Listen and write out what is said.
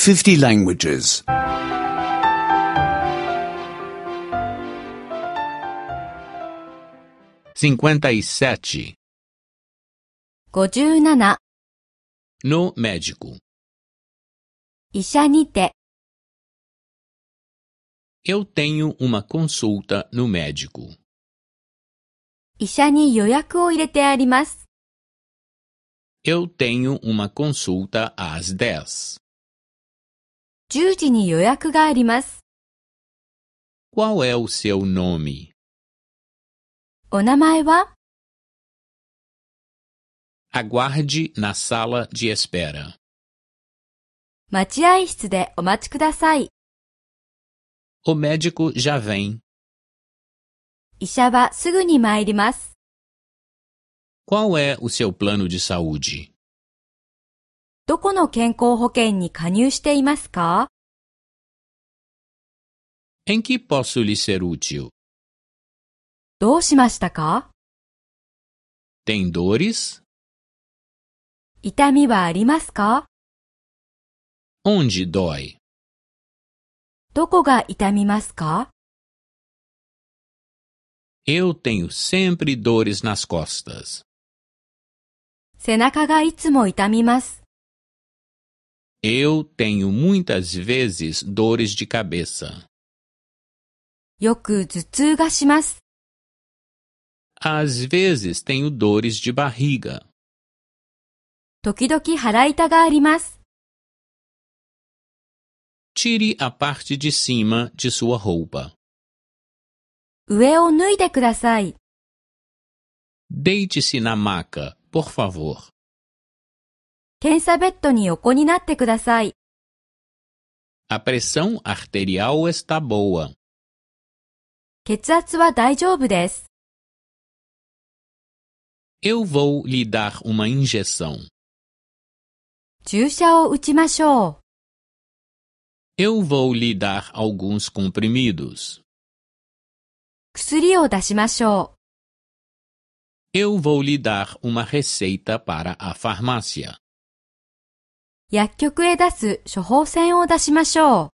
50 languages. 57. 57. No médico. 医者にて。 Eu tenho uma consulta no médico. 医者に予約を入れてあります。 Eu tenho uma consulta às 10. 10時に予約があります。 Qual é o seu nome? お名前は？ Aguarde na sala de espera. 待合室でお待ちください。 O médico já vem. 医者はすぐに参ります。 Qual é o seu plano de saúde? どこの健康保険に加入していますか？ Em que posso lhe ser útil? どうしましたか？ Tem dores? 痛みはありますか？ Onde dói? どこが痛みますか？ Eu tenho sempre dores nas costas. 背中がいつも痛みます。 Eu tenho muitas vezes dores de cabeça. よく頭痛がします。 Às vezes tenho dores de barriga. 時々腹痛があります。 Tire a parte de cima de sua roupa. 上を脱いでください。 Deite-se na maca, por favor. 検査ベッドに横になってください。 A pressão arterial está boa. 血圧は大丈夫です。 Eu vou lhe dar uma injeção. 注射を打ちましょう。 Eu vou lhe dar alguns comprimidos. 薬を出しましょう。 Eu vou lhe dar uma receita para a farmácia. 薬局へ出す処方箋を出しましょう。